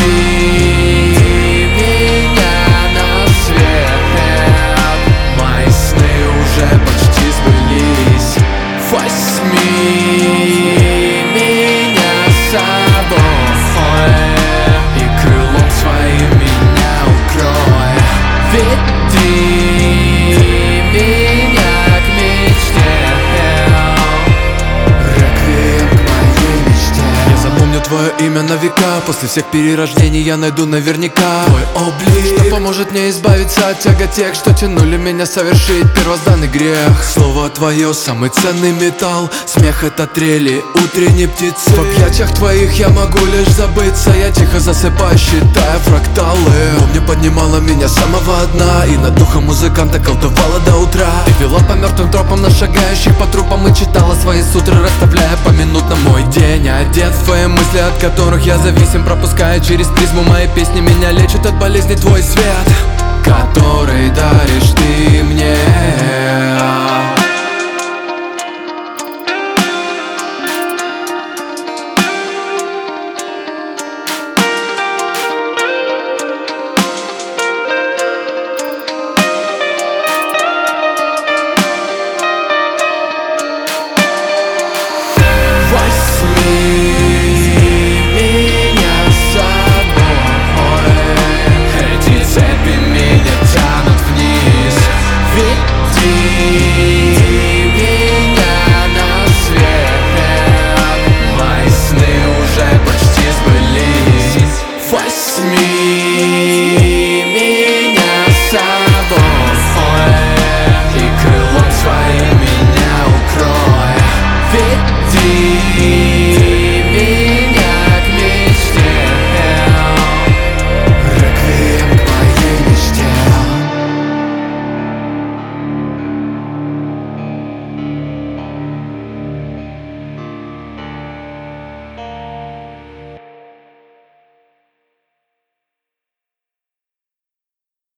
меня на свет. Мои сны уже почти сбылись. Возьми меня с собой и крылом своим меня укрой. Веди меня к мечте, реквием к моей мечте. Я запомню твое имя на века. После всех перерождений я найду наверняка твой облик, что поможет мне избавиться от тяготек, что тянули меня совершить первозданный грех. Слово твое самый ценный металл, смех это трели утренней птицы. В объятиях твоих я могу лишь забыться. Я тихо засыпаю, считая фракталы. Помню, поднимала меня с самого дна и над духом музыканта колдовала до утра. Ты вела по мертвым тропам на шагающих по трупам и читала свои сутры, расставляя поминутно мой день. Одет в твои мысли, от которых я зависим, пропуская через призму мои песни. Меня лечит от болезни твой свет, который даришь ты мне.